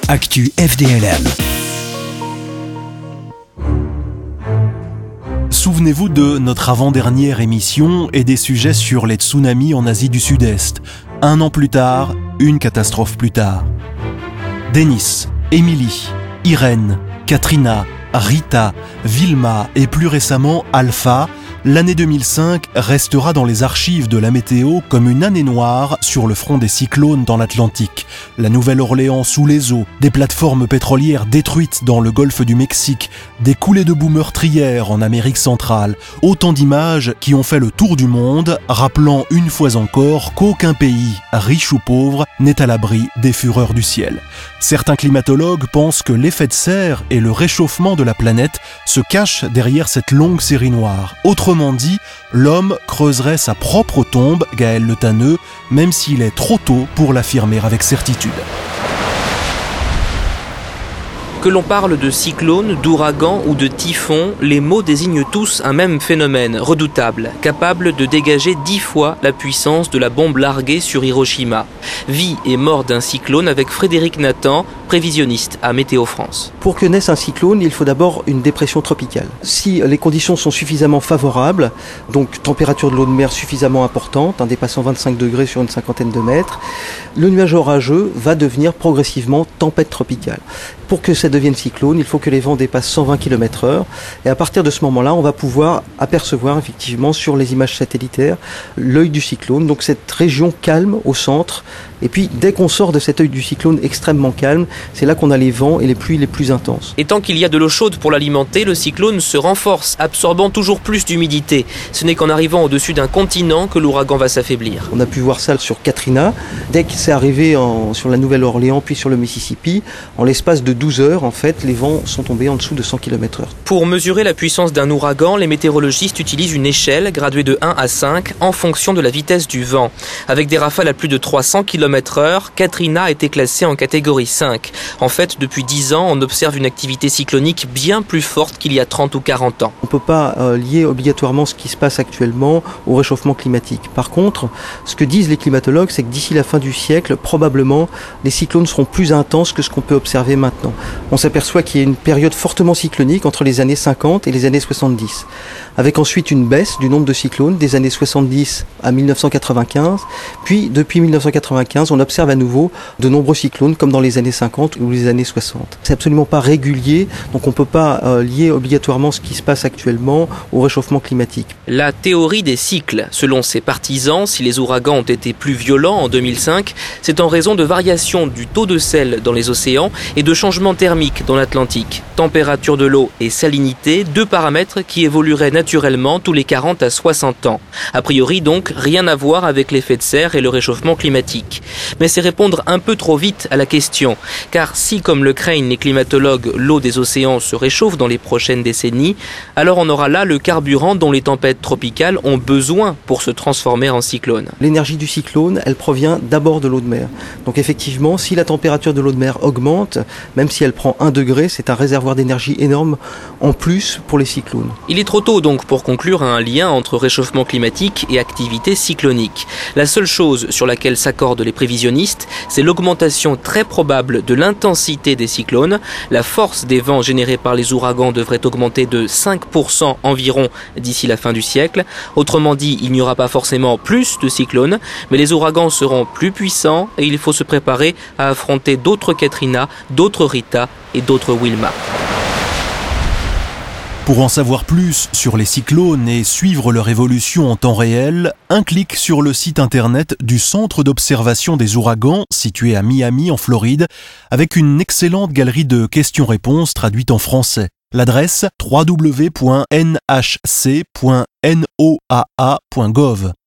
Actu FDLM. Souvenez-vous de notre avant-dernière émission et des sujets sur les tsunamis en Asie du Sud-Est. 1 an plus tard, une catastrophe plus tard. Denis, Émilie, Irène, Katrina, Rita, Vilma et plus récemment Alpha, l'année 2005 restera dans les archives de la météo comme une année noire sur le front des cyclones dans l'Atlantique. La Nouvelle-Orléans sous les eaux, des plateformes pétrolières détruites dans le golfe du Mexique, des coulées de boue meurtrières en Amérique centrale. Autant d'images qui ont fait le tour du monde, rappelant une fois encore qu'aucun pays, riche ou pauvre, n'est à l'abri des fureurs du ciel. Certains climatologues pensent que l'effet de serre et le réchauffement de la planète se cachent derrière cette longue série noire. Autrement dit, l'homme creuserait sa propre tombe, Gaël Le Tanneux, même s'il est trop tôt pour l'affirmer avec certitude. Que l'on parle de cyclone, d'ouragan ou de typhon, les mots désignent tous un même phénomène redoutable, capable de dégager 10 fois la puissance de la bombe larguée sur Hiroshima. Vie et mort d'un cyclone avec Frédéric Nathan, prévisionniste à Météo France. Pour que naisse un cyclone, il faut d'abord une dépression tropicale. Si les conditions sont suffisamment favorables, donc température de l'eau de mer suffisamment importante, dépassant 25 degrés sur une cinquantaine de mètres, le nuage orageux va devenir progressivement tempête tropicale. Pour que ça devienne cyclone, il faut que les vents dépassent 120 km/h. Et à partir de ce moment-là, on va pouvoir apercevoir effectivement sur les images satellitaires l'œil du cyclone, donc cette région calme au centre. Et puis dès qu'on sort de cet œil du cyclone extrêmement calme, c'est là qu'on a les vents et les pluies les plus intenses. Et tant qu'il y a de l'eau chaude pour l'alimenter, le cyclone se renforce, absorbant toujours plus d'humidité. Ce n'est qu'en arrivant au-dessus d'un continent que l'ouragan va s'affaiblir. On a pu voir ça sur Katrina. Dès que c'est arrivé sur la Nouvelle-Orléans puis sur le Mississippi, en l'espace de 12 heures, en fait, les vents sont tombés en dessous de 100 km/h. Pour mesurer la puissance d'un ouragan, les météorologistes utilisent une échelle graduée de 1 à 5 en fonction de la vitesse du vent. Avec des rafales à plus de 300 km/h, Katrina a été classée en catégorie 5. En fait, depuis 10 ans, on observe une activité cyclonique bien plus forte qu'il y a 30 ou 40 ans. On ne peut pas lier obligatoirement ce qui se passe actuellement au réchauffement climatique. Par contre, ce que disent les climatologues, c'est que d'ici la fin du siècle, probablement, les cyclones seront plus intenses que ce qu'on peut observer maintenant. On s'aperçoit qu'il y a une période fortement cyclonique entre les années 50 et les années 70, avec ensuite une baisse du nombre de cyclones des années 70 à 1995. Puis, depuis 1995, on observe à nouveau de nombreux cyclones comme dans les années 50 ou les années 60. C'est absolument pas régulier, donc on ne peut pas lier obligatoirement ce qui se passe actuellement au réchauffement climatique. La théorie des cycles, selon ses partisans, si les ouragans ont été plus violents en 2005, c'est en raison de variations du taux de sel dans les océans et de changements thermiques dans l'Atlantique. Température de l'eau et salinité, 2 paramètres qui évolueraient naturellement tous les 40 à 60 ans. A priori donc, rien à voir avec l'effet de serre et le réchauffement climatique. Mais c'est répondre un peu trop vite à la question. Car si, comme le craignent les climatologues, l'eau des océans se réchauffe dans les prochaines décennies, alors on aura là le carburant dont les tempêtes tropicales ont besoin pour se transformer en cyclone. L'énergie du cyclone, elle provient d'abord de l'eau de mer. Donc effectivement, si la température de l'eau de mer augmente, même si elle prend 1 degré, c'est un réservoir d'énergie énorme en plus pour les cyclones. Il est trop tôt donc pour conclure un lien entre réchauffement climatique et activité cyclonique. La seule chose sur laquelle s'accordent les prévisionnistes, c'est l'augmentation très probable de l'intensité des cyclones. La force des vents générés par les ouragans devrait augmenter de 5% environ d'ici la fin du siècle. Autrement dit, il n'y aura pas forcément plus de cyclones, mais les ouragans seront plus puissants et il faut se préparer à affronter d'autres Katrina, d'autres Rita et d'autres Wilma. Pour en savoir plus sur les cyclones et suivre leur évolution en temps réel, un clic sur le site internet du Centre d'observation des ouragans, situé à Miami, en Floride, avec une excellente galerie de questions-réponses traduites en français. L'adresse www.nhc.noaa.gov.